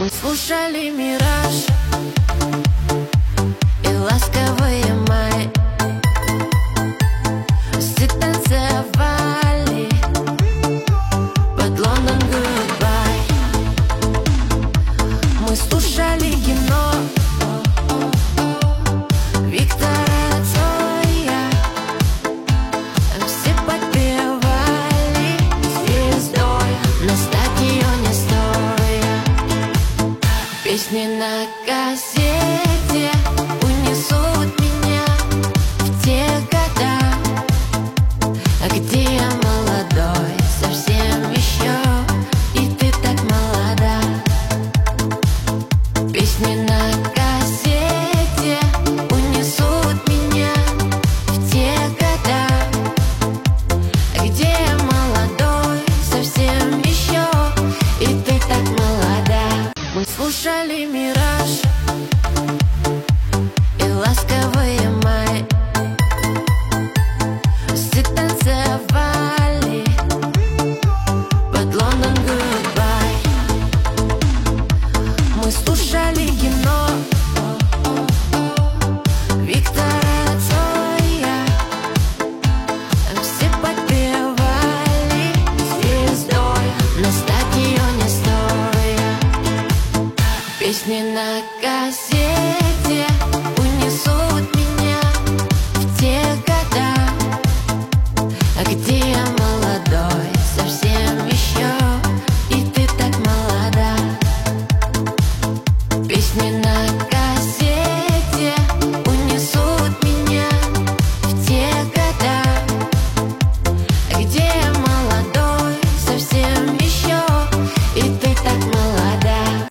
Мы слушали «Мираж» и ласковые май. Все танцевали под Лондон Гудбай. Мы слушали кино Виктора Цоя. Все подпевали звездой на стадионе стоя. Песни на кассете унесут меня в те года, где я молодой, совсем еще, и ты так молода. Песни на кассете унесут меня в те года, где я молодой, совсем еще, и ты так молода. Мы слушали «Мираж» и ласковые май. Все танцевали под Лондон Гудбай. Мы слушали кино Виктора Цоя. Все подпевали звездой на стадионе стоя. Песни на кассете